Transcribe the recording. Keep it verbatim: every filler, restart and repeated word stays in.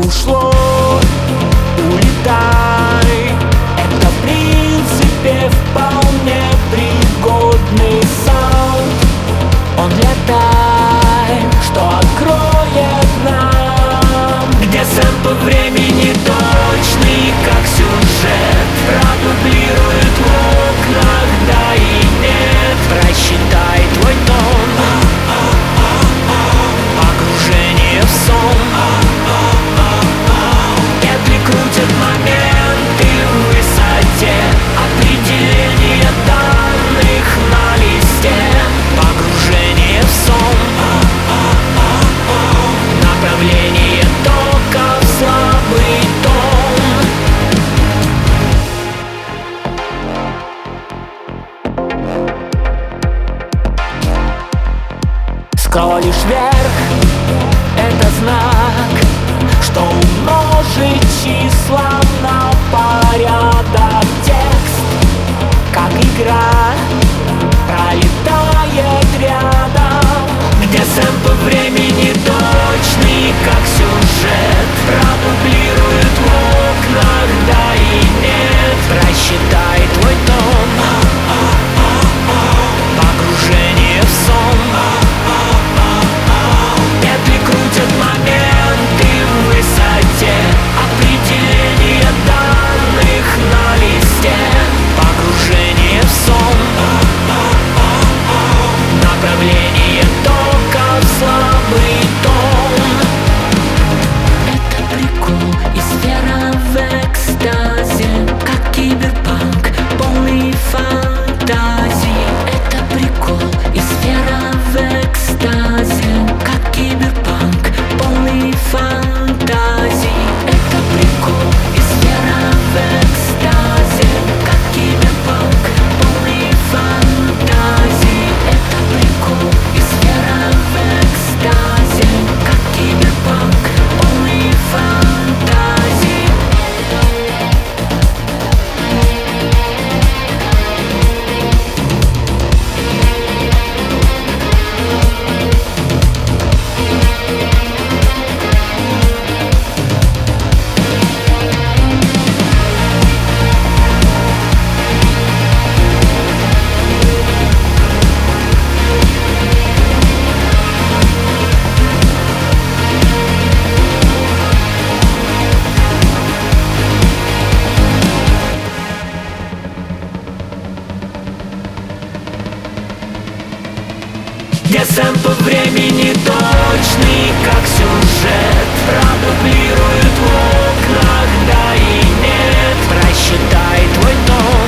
ушло, улетай. Это в принципе вполне пригодный саунд. Он для тайн, что откроет нам, где сэмпл времени точный, как сюжет, продублирует в окнах, да и нет. Просчитай твой тон, погружение в сон. Петли крутят моменты в высоте, определение данных на листе. Погружение в сон, направление тока в слабый тон. Скроллишь вверх, это знак, что умножить числа на порядок. Текст, как игра, пролетает рядом, где сэмпл времени точный, как сюжет, продублирует в окнах, да и нет. Просчитай твой тон, погружение в сон. Петли крутят моменты в высоте, определение данных на листе. Погружение в сон, направление тока в слабый тон. Это прикол и сфера в экстазе, как киберпанк, полный фантазий. Это прикол и сфера в экстазе, как киберпанк, полный фантазий. Это прикол и сфера в экстазе, как киберпанк, полный фантазий. Это прикол и сфера в экстазе, как киберпанк, полный фантазий. Где сэмпл времени точный, как сюжет, продублирует в окнах, да и нет. Просчитай твой тон,